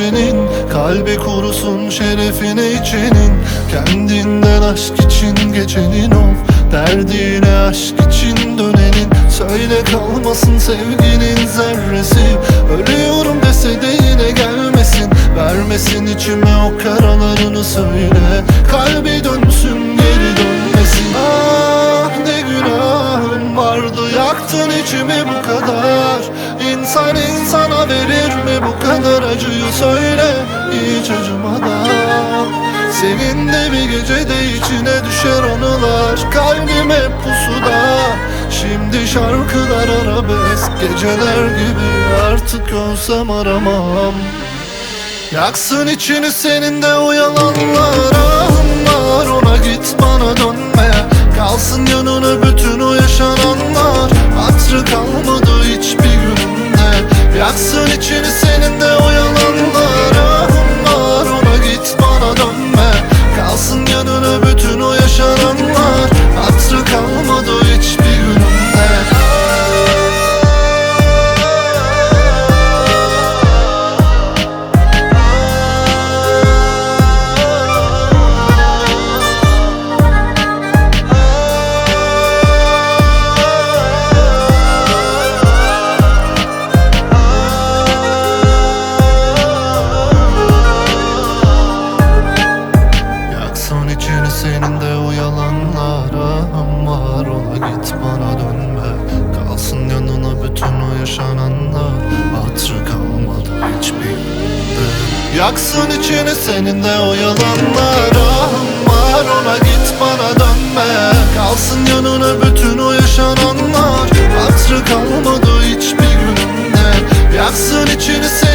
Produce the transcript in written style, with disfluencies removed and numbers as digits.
gecenin. Kalbi kurusun şerefine içenin. Kendinden aşk için geçenin of. Derdine aşk için dönenin. Söyle kalmasın sevginin zerresi. Ölüyorum dese de yine gelmesin. Vermesin içime o karalarını söyle. Kalbi dönsün geri dönmesin. Ah ne günahım vardı, yaktın içimi bu kadar. İnsan insana verir mi bu kadar acıyı söyle hiç acımadan. Senin de bir gecede içine düşer anılar. Kalbim hep pusuda. Şimdi şarkılar arabesk, geceler gibi artık ölsem aramam. Yaksın içini senin de o yalanlar. Ahım var ona, git bana dönme. Kalsın yanına bütün o yaşananlar. Hatırı kalmadı hiçbir günümde. Yaksın içini senin de o yalanlar. Ahım var ona, git bana dönme. Kalsın yanına bütün o yaşananlar. Hatırı kalmadı hiçbir günümde. Senin de o yalanlar. Ahım var ona, git bana dönme. Kalsın yanına bütün o yaşananlar. Hatırı kalmadı hiçbir günde. Yaksın içini senin de o yalanlar. Ahım var ona, git bana dönme. Kalsın yanına bütün o yaşananlar. Hatırı kalmadı hiçbir günde. Yaksın içini